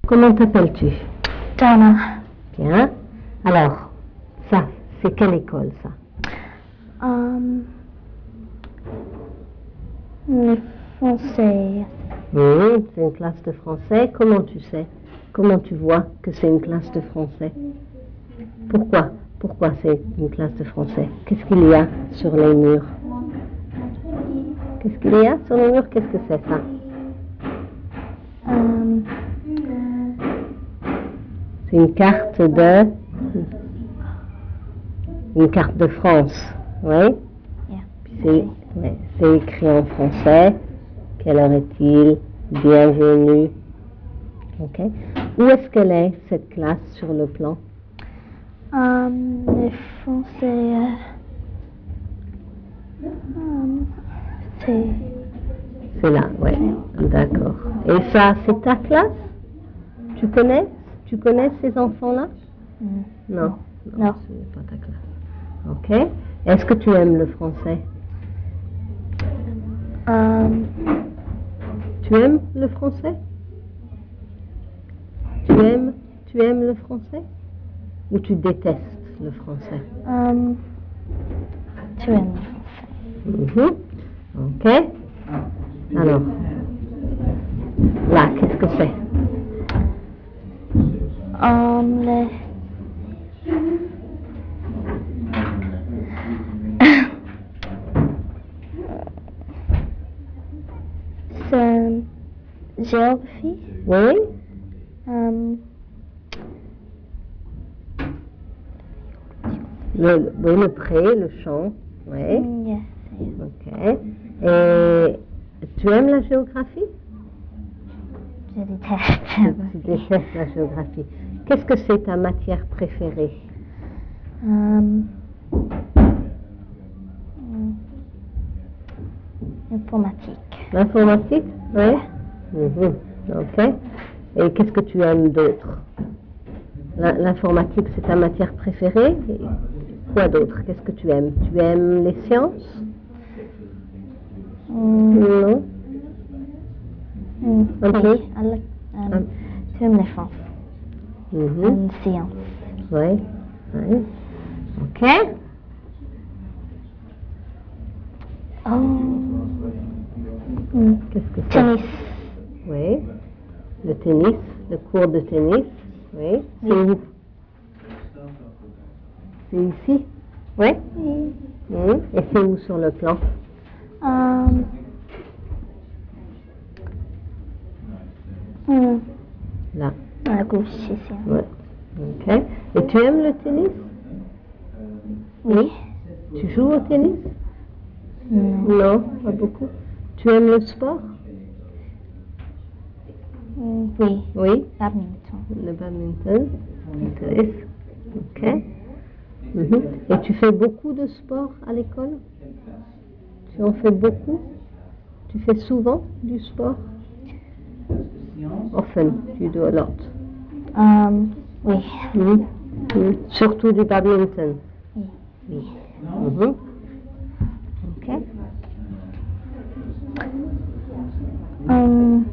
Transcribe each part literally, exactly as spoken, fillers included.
Comment t'appelles-tu? Donna. Bien. Alors, ça, c'est quelle école, ça? Um, le français. Oui, c'est une classe de français. Comment tu sais? Comment tu vois que c'est une classe de français? Pourquoi? Pourquoi c'est une classe de français? Qu'est-ce qu'il y a sur les murs? Qu'est-ce qu'il y a sur les murs? Qu'est-ce que c'est ça? Um, C'est une carte de... Une carte de France, oui. yeah. C'est ouais, c'est écrit en français. Quelle heure est-il? Bienvenue. Ok. Où est-ce qu'elle est, cette classe, sur le plan? Um, le français. Um, c'est. C'est là, oui. D'accord. Et ça, c'est ta classe? Tu connais? Tu connais ces enfants-là? Mm. Non. Non. Non. Ce n'est pas ta classe. Ok. Est-ce que tu aimes le français? Um, Tu aimes le français? Tu aimes, tu aimes le français? Ou tu détestes le français? um, tu aimes le français? Mm-hmm. Ok. Alors, là, qu'est-ce que c'est? Um, le. c'est géographie. Oui? Um, Le, oui, le pré, le champ. Oui. mm, yeah. Ok. Et tu aimes la géographie? Je déteste. Tu détestes la géographie. Qu'est-ce que c'est ta matière préférée? Um, mm, informatique. L'informatique? Oui. Mhm. Ok. Et qu'est-ce que tu aimes d'autre? L'informatique, c'est ta matière préférée? Et quoi d'autre? Qu'est-ce que tu aimes? Tu aimes les sciences? Mm, Non. mm, Un oui, peu? I like, um, Un- tu aimes les France. Mhm. Um, science. Oui. Oui. Ok. Oh. Mm. Qu'est-ce que c'est? Tennis. Oui. Le tennis, le cours de tennis. Oui. C'est Oui. où? C'est ici? Oui. Oui. Mhm. Et c'est où sur le plan? Um, mm, Là. à gauche, ici. Ouais. Ok. Et tu aimes le tennis? Oui. Tu joues au tennis? Non. Non, pas beaucoup. Tu aimes le sport? Mm, oui. Oui. Badminton. Le badminton, le tennis. Ok. Mhm. Et tu fais beaucoup de sport à l'école? Tu en fais beaucoup? Tu fais souvent du sport? Often, you do a lot. Um, oui. Mhm. Mhm. Surtout du badminton. Oui. Oui. Mhm. Ok. Um,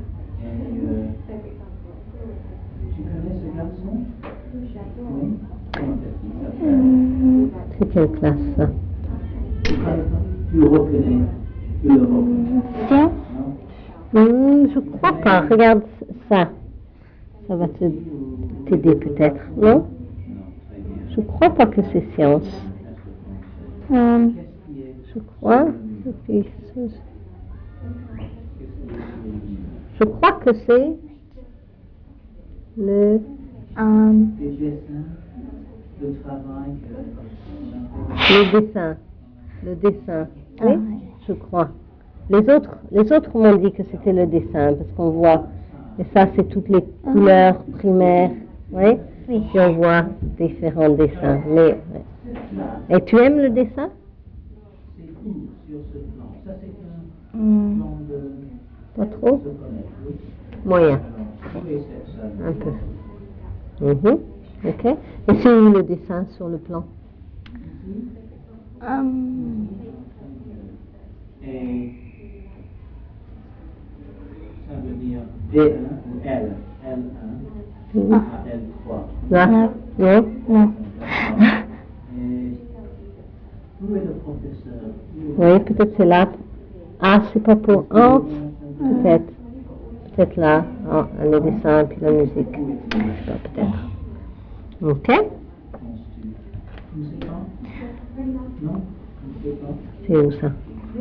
mm, C'est quelle classe ça? Tu reconnais l'Europe. science. Hmm, je crois pas. Regarde ça. Ça va te t'aider peut-être, non? Je crois pas que c'est science. Um, Je crois. Et puis, je crois que c'est le um, Des dessins, de travail. le dessin. Le dessin. ah, Oui, ouais. je crois. Les autres, les autres m'ont dit que c'était le dessin parce qu'on voit. Et ça, c'est toutes les couleurs primaires. Oui. Oui. Puis on voit différents dessins. Mais, ouais. Et tu aimes le dessin? C'est court sur ce plan. Ça, c'est un Mm, plan de Pas trop? se connaître. Oui. Moyen. Oui, c'est ça. Un peu. Mhm. Ok. Et c'est où le dessin sur le plan? um, Et ça veut dire D un ou L. L un. Mhm. Ah. L trois. Là? Non. Non? Non. Et où est le professeur? Oui, peut-être c'est là. Ah, c'est pas pour entre? Peut-être. Peut-être là, ah, le dessin puis la musique. Je sais pas, peut-être. Ok? Tu ne sais pas? Non? Tu ne sais pas? C'est où ça?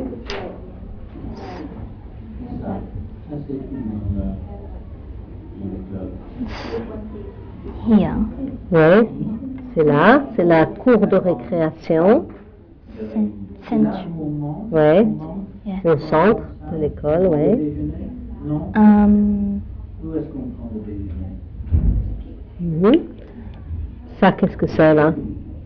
Ça, ça c'est tout dans le, dans le club. Here. Oui, c'est là. C'est la cour de récréation. Cen- C'est là Centre. où on mange? Ouais. On mange? Yeah. Le centre de l'école, Au oui. déjeuner? Non? Um, Où est-ce qu'on prend le déjeuner? Mhm. Ça, qu'est-ce que c'est là?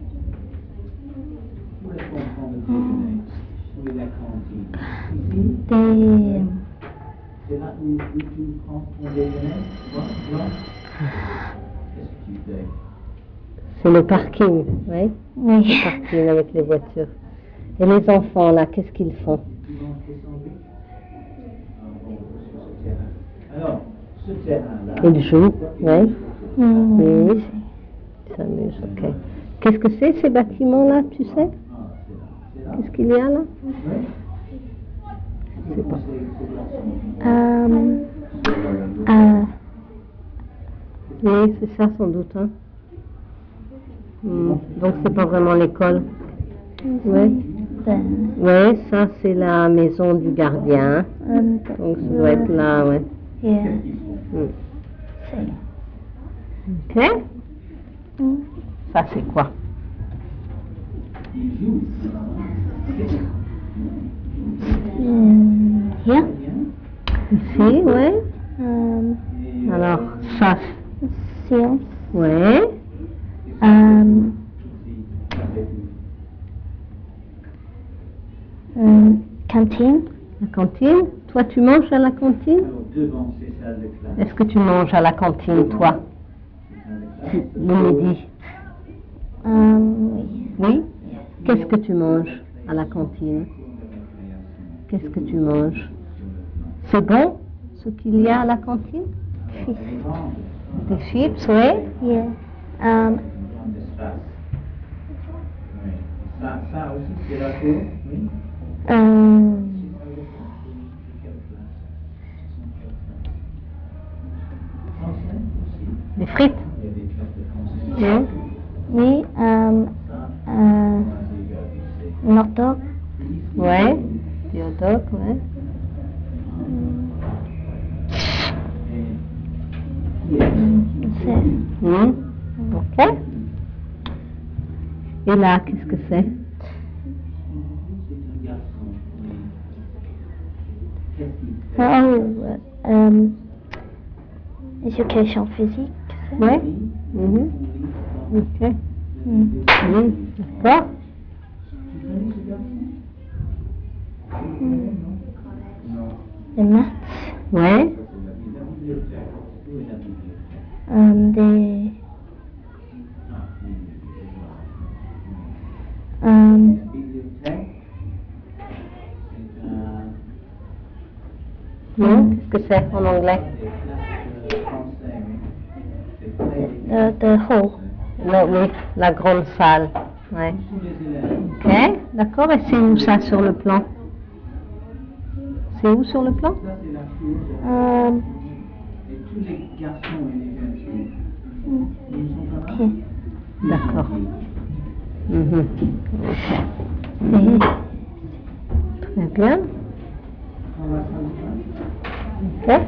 Où est-ce qu'on prend le déjeuner? Où est la cantine? Ici? des, C'est là où, où tu prends ton déjeuner? Toi? Non? Qu'est-ce que tu fais? C'est le parking, oui. oui. Le parking avec les voitures. Et les enfants, là, qu'est-ce qu'ils font? Tu manges des sandwichs? Ah bon, sur ce terrain. Alors, ce terrain-là. Ils jouent, oui. Mm, Oui. Ils s'amusent, ok. Qu'est-ce que c'est ces bâtiments-là, tu sais? Ah, c'est là. C'est là? Qu'est-ce qu'il y a là? Oui. Je sais pas. Um, uh, Oui, c'est ça sans doute. Hein. Hmm. Donc c'est pas vraiment l'école. Oui. the, Oui, ça c'est la maison du gardien. um, Donc ça doit être là, oui. yeah. Hmm. See. Ok. Mm. Ça c'est quoi? Mm, here. Ici, oui. Um, Alors ça, science. oui. Um, um, cantine. La cantine. Toi, tu manges à la cantine? Alors, devant ces salles de classe. Est-ce que tu manges à la cantine, toi, Ces salles de classe. le midi? Um, oui. Oui. Qu'est-ce que tu manges à la cantine? Qu'est-ce que tu manges? C'est bon, ce qu'il y a à la cantine? Des chips, oui. Yeah. Um, Grand espace. Oui. Ça, ça aussi, c'est la cour, oui. um, Français aussi. Des frites? Il y a des classes de français. Non? oui. Um, Ça, uh, c'est hot dog. Ouais. Des hot dogs, ouais. C'est Hmm. Ok. Et là, qu'est-ce que c'est? C'est un garçon. Oui. Qu'est-ce qu'il fait? oh, um, éducation physique. c'est- Ouais. Mhm. Ok. Mm. Oui. D'accord. Tu connais ce garçon? Non. Les maths. Ouais. Ça, c'est la bibliothèque. Où est la bibliothèque? Um, des, Ah, oui, je vois. um, La bibliothèque, c'est un... Non? Qu'est-ce que c'est en anglais? des classes de français, oui. C'est très... the, the hall. Non, oui. La grande salle. Ouais. Tous les élèves. Ok. D'accord. Et c'est où ça sur le plan? C'est où sur le plan? Ça, c'est la cour. Um, Et tous les garçons et les jeunes filles. mm, Ils sont pas là? ok. D'accord. Mhm. Ok. Et, Très bien. Dans la salle de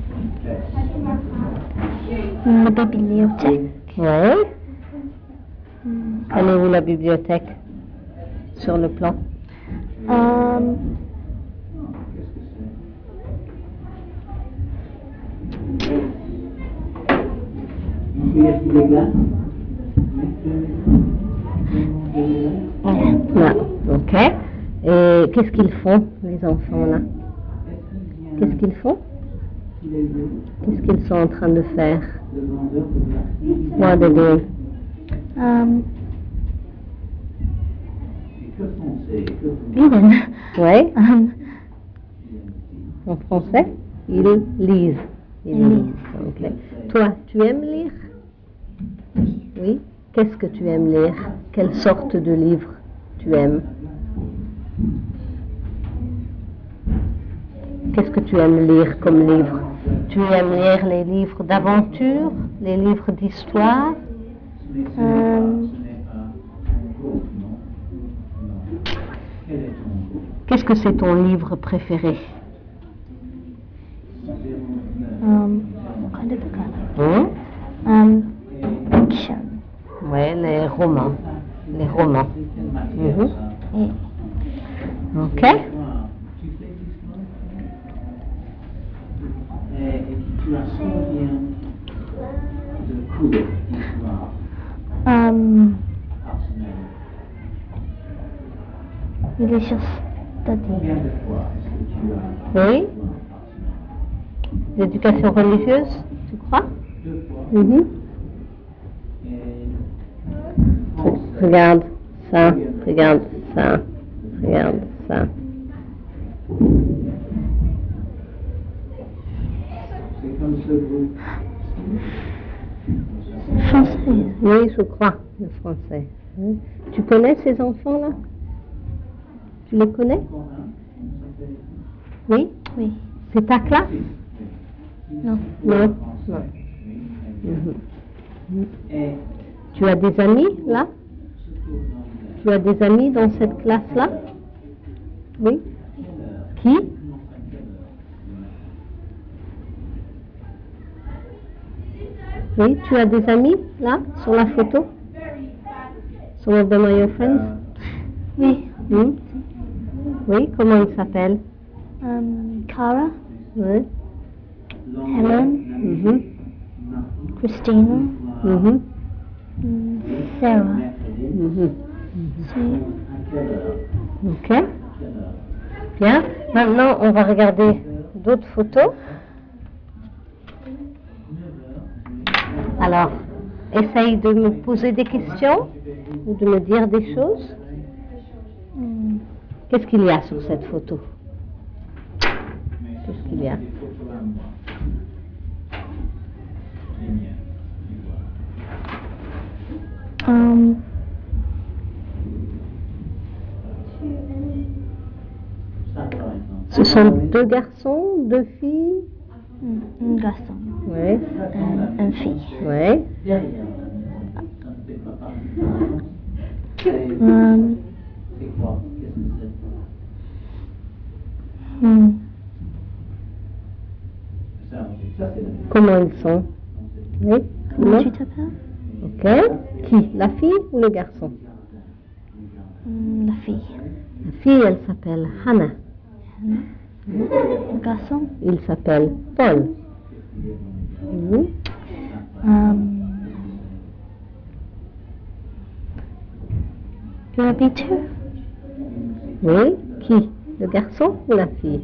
classe? Ok. la bibliothèque. Ouais. Mm. Elle est où la bibliothèque? Sur le plan? Um, Qu'est-ce que c'est? Il y a des glaces? Là. Ok. Et qu'est-ce qu'ils font, les enfants, là? Qu'est-ce qu'ils font? Qu'est-ce qu'ils sont en train de faire? What are they doing? um, Que font-ils? Que font-ils? reading. Ouais. Um, En français? Ils lisent. Ils Ils lisent. Ok. Toi, tu aimes lire? Oui. Qu'est-ce que tu aimes lire? Quelle sorte de livre tu aimes? Qu'est-ce que tu aimes lire comme livre? Tu aimes lire les livres d'aventure, les livres d'histoire? Um, Qu'est-ce que c'est ton livre préféré? um, what kind of book are Hein? they? Um, fiction. Ouais, les romans. Les romans. Mhm. Yeah. Ok. Tu fais l'histoire et tu as combien de cours d'histoire Um, par semaine? religious Combien study. de fois est-ce que tu as Oui. l'histoire par semaine? L'éducation religieuse, tu crois? Deux fois. Mhm. Et français. Regarde ça, regarde ça, regarde ça. C'est comme ce groupe. Français. Oui, je crois, le français. Hein? Tu connais ces enfants-là? Tu les connais? Encore un, ça fait- Oui? Oui. C'est ta classe? Non. Non. Français. Non. Oui. Mhm. Et Tu as des amis là? ce cours d'anglais, Tu as des amis dans cette classe-là? Oui? à quelle heure? Qui? Commence à quelle heure le matin? Oui, tu as des amis là, sur la photo? Some of them are your friends? Oui. Hmm? Oui, comment ils s'appellent? Um, Cara, Oui. Helen, Mhm. Christina, Mhm. mm, Sarah. Mhm. C'est À quelle heure? Ok, À quelle heure? bien. Maintenant, on va regarder d'autres photos. Alors, essaye de me poser des questions ou de me dire des choses. mm, Qu'est-ce qu'il y a sur cette photo? Qu'est-ce qu'il y a? Des photos à moi. Les miennes, tu vois. um, Ça, par exemple. Ce sont deux garçons, deux filles. mm, un garçon, Oui, un, un fille. oui. Derrière, ça ne fait pas partie. C'est Um, c'est quoi? Qu'est-ce que c'est? mm, Ça, ça c'est la Comment ils sont? Oui, comment non? tu t'appelles? Ok. Qui? La fille ou le garçon? Mm, la fille. La fille, elle s'appelle Hannah. Le garçon? Il s'appelle Paul. Mhm. Um, you want me to? Oui. Qui? Le garçon ou la fille?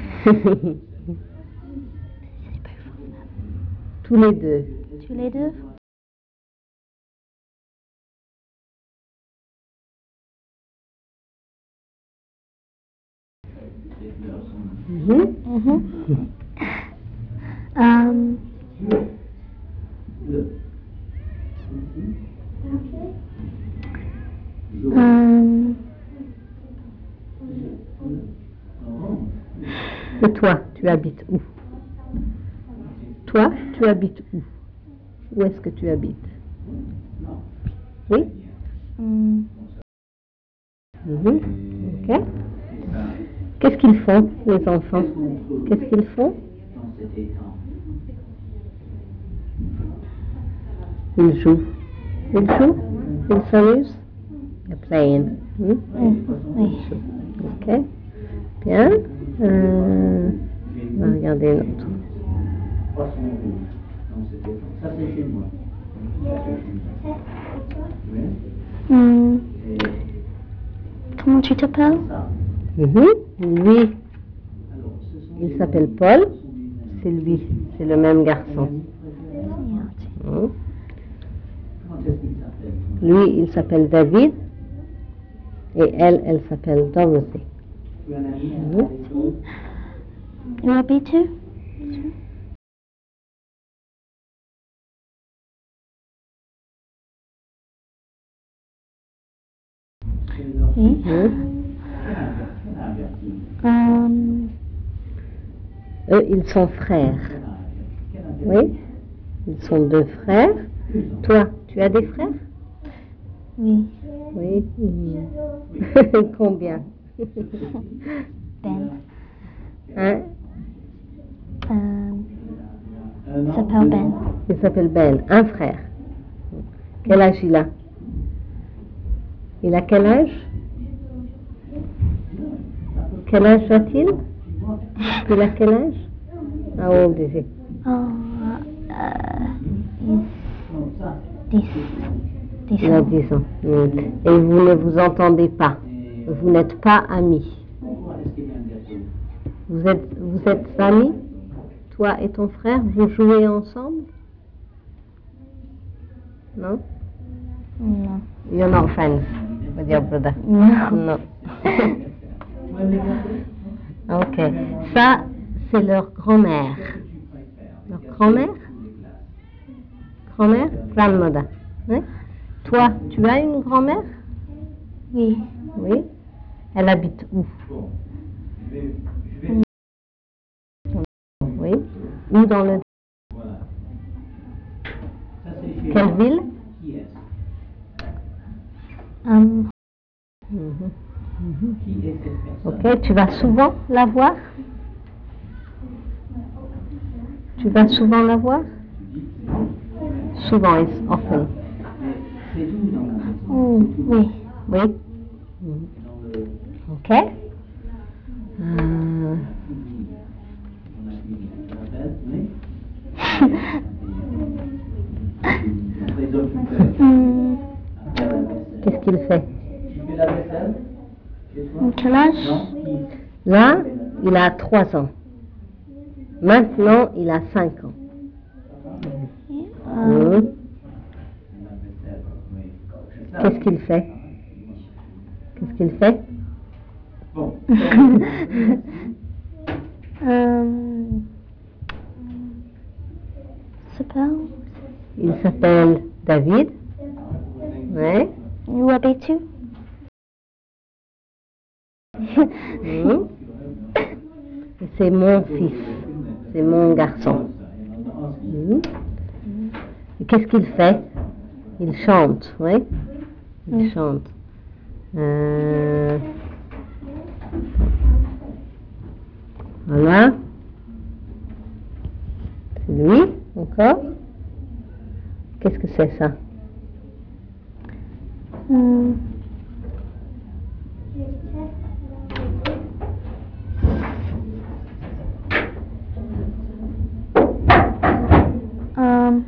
Tous les deux. Tous les deux? Mhm. Mhm. Um, um, Et toi, tu habites où? Toi, tu habites où? Où est-ce que tu habites? Oui? mm, Mhm. Ok. Qu'est-ce qu'ils font, les enfants? Qu'est-ce qu'ils font? dans cet étang? Ils jouent. Ils jouent? Ils s'amusent? They're playing. Hmm? mm, oui. Ok. Bien. Euh, on va regarder une autre. Poisson rouge dans cet étang. Ça c'est chez moi. Ça c'est chez moi. Oui. Mm, Et comment tu t'appelles? ça. Mhm. Lui, Alors, ce sont il des s'appelle noms Paul. qui sont des C'est lui. C'est le même garçon. noms. Hmm. Comment est-ce qu'il s'appelle? Lui, il s'appelle David. Et elle, elle s'appelle Dorothy. Tu as un ami à Mhm. l'école? You want me to? Oui. Hmm. Um, Eux, ils sont frères. Oui, ils sont deux frères. Toi, tu as des frères? oui. Oui. Hmm. Combien? Ben. Hein? Um, il s'appelle Ben. Il s'appelle Ben, un frère. Quel âge il a? Il a quel âge? Quel âge a-t-il? Il a quel âge? How old is he? Oh, uh, he's dix. dix Il a ans. dix ans. Mm. Et vous ne vous entendez pas. Vous n'êtes pas amis. Vous êtes, vous êtes amis? Toi et ton frère, vous jouez ensemble? Non? Non. You're not friends with your brother? Non. Non. Ok. Ça, c'est leur grand-mère. Leur grand-mère? Grand-mère? Grandmother. Hein? Toi, tu as une grand-mère? Oui. Oui. Elle habite où? Oui. Où dans le... Quelle ville? Um, Mhm. Mhm. Ok, tu vas souvent la voir? Tu vas souvent la voir? Souvent, it's often. oh, oui. Oui. Mhm. Ok. Euh, Hmm, Qu'est-ce qu'il fait? quel âge? Là, il a trois ans. Maintenant, il a cinq ans. Um, Mhm. Qu'est-ce qu'il fait? Qu'est-ce qu'il fait? um, s'appelle? Il s'appelle David. Ouais. Où habites-tu? Mhm. Et c'est mon fils. C'est mon garçon. Mhm. Et qu'est-ce qu'il fait? Il chante, oui. Il Oui. chante. Euh, Voilà. C'est lui, encore. Qu'est-ce que c'est ça? Hmm. Um,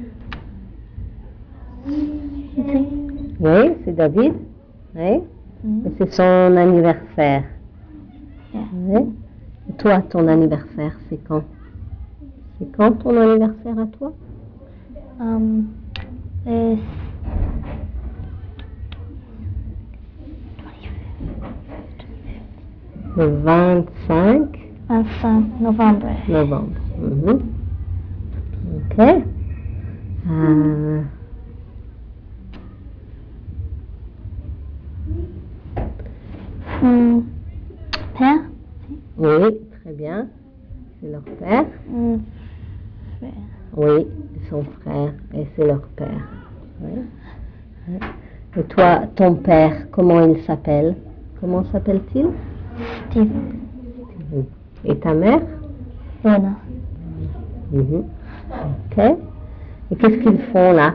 ici? Oui, c'est David. Oui. Hmm. Et c'est son anniversaire. Yeah. Oui. Et toi, ton anniversaire, c'est quand? C'est quand ton anniversaire à toi? Um, le Le vingt-cinq vingt-cinq novembre. novembre. Mhm. Ok. Euh, Hmm. Père? oui, très bien. C'est leur père. Hmm. Frère. Oui, ils sont frères et c'est leur père. Oui. Oui. Et toi, ton père, comment il s'appelle? Comment s'appelle-t-il? Steven. Mhm. Et ta mère? Lena. Mhm. Ok. Et qu'est-ce qu'ils font là?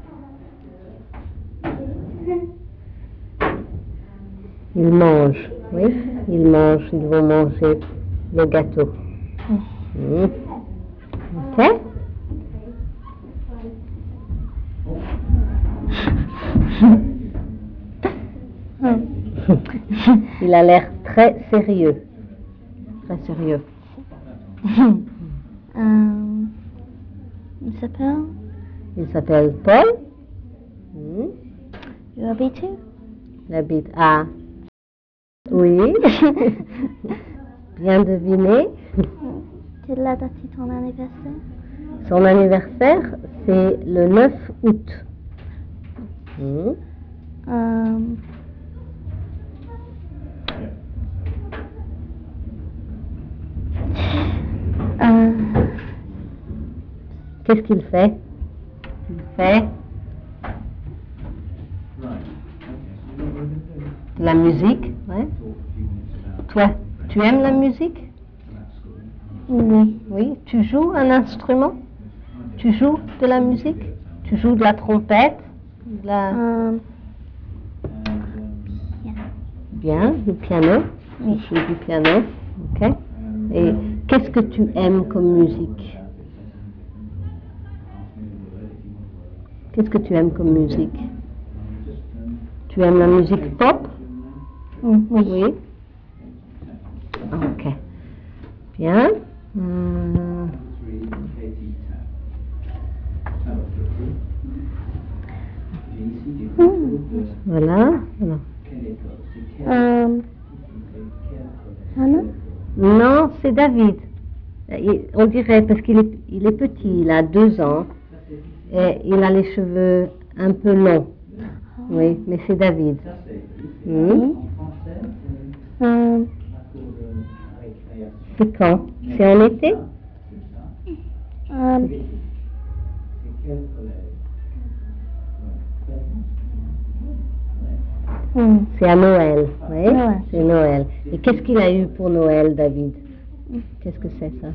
Ils mangent, oui, ils mangent, ils vont manger le gâteau. Mhm. Ok. Hmm. Il a l'air très sérieux. Très sérieux. Um, il s'appelle? Il s'appelle Paul. Mhm. Où habites-tu? Il habite à... Oui. Bien deviné. Quelle est la date de ton anniversaire? Son anniversaire, c'est le neuf août. Mhm. Um, Qu'est-ce qu'il fait? Il fait de la musique, ouais. Toi, tu aimes la musique? Oui. Oui. Tu joues un instrument? Tu joues de la musique? Tu joues de la trompette? De la... Um, Bien, du piano. Oui. Tu joues du piano, ok. Et qu'est-ce que tu aimes comme musique? Qu'est-ce que tu aimes comme musique? Tu aimes la musique pop? oui. Oui. Ok. Bien. Hum, Voilà. Voilà. Um, Hannah? Non, c'est David. Il- on dirait, parce qu'il est, il est petit, il a deux ans, et il a les cheveux un peu longs. Oui, mais c'est David. Hmm. Um, C'est quand? C'est en été? um, hmm. C'est à Noël, oui. Noël. C'est Noël. Et qu'est-ce qu'il a eu pour Noël, David? Qu'est-ce que c'est ça?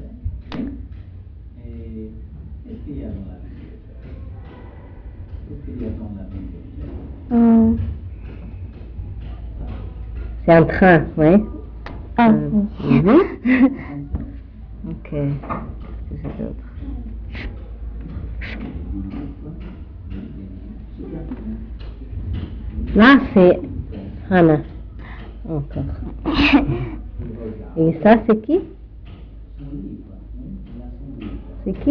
Um, C'est un train, oui. ah, Euh, oui. mhm. Ok. Qu'est-ce que c'est d'autre? Là, c'est Hannah. Encore. Et ça, c'est qui? C'est qui?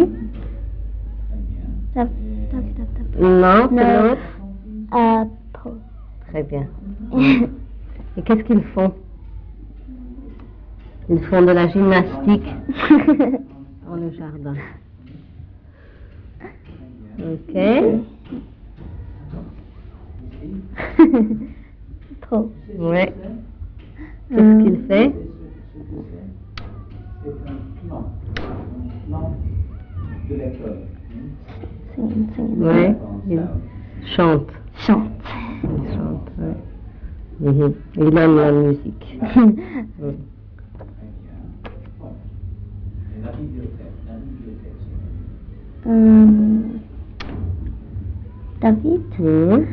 Dav- Dav- Dav- Dav- Non, c'est Non. l'autre. Uh, Paul. Très bien. Et qu'est-ce qu'ils font? Ils font de la gymnastique dans le jardin. Ok. Paul. Ouais. Qu'est-ce qu'il fait? Singing, singing. Ouais. Il chante. Chante. Il chante, ouais. Mhm. Il aime la musique. Mm. Um, David. Mhm.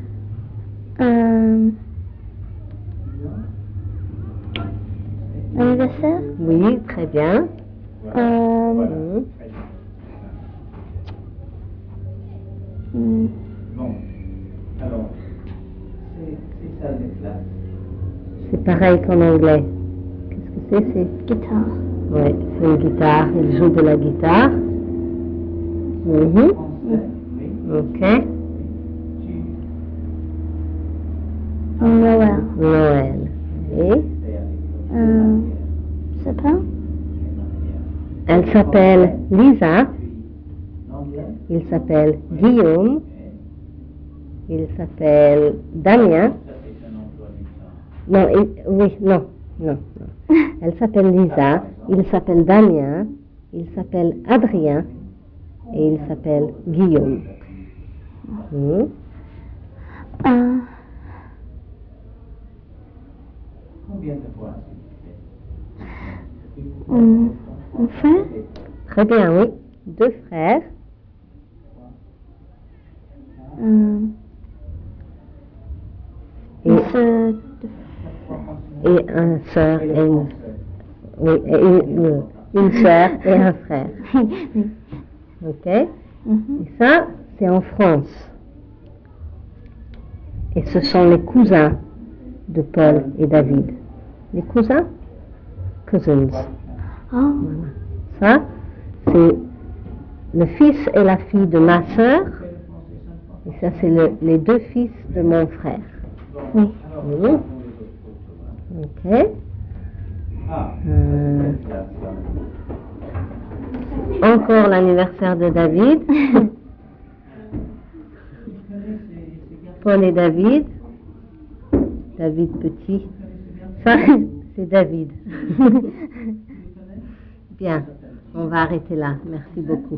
Um, anniversaire. Oui, très bien. Um, Mhm. mm, Bon, alors, c'est c'est ça les classes. C'est pareil qu'en anglais. Qu'est-ce que c'est? C'est guitare. ouais, c'est une guitare. Il joue de la guitare. Mhm. Français, oui. Ok. Tu Noël. Noël. Et fais avec toi. Um, sapin. elle s'appelle Lisa. L'anglais, Il s'appelle Guillaume. Il s'appelle Damien. ça c'est un emploi du temps. Non, il- oui, non, non, non. Elle s'appelle Lisa. Il s'appelle Damien. Il s'appelle Adrien. Et il s'appelle Guillaume. Mhm. Uh, Combien de fois um, un frère. Très bien, oui. Deux frères. Um, Et, une sœur de et un sœur et une, oui, et une, une sœur et un frère. Ok? Mhm. Et ça, c'est en France. Et ce sont les cousins de Paul et David. Les cousins? Cousins. Oh, Ça, c'est le fils et la fille de ma sœur. Et ça, c'est le- les deux fils de mon frère. oui. Mhm. Ok. Ah, Euh, classe. encore l'anniversaire de David. Paul et David. David petit. Ça, c'est David. Bien, on va arrêter là. Merci beaucoup.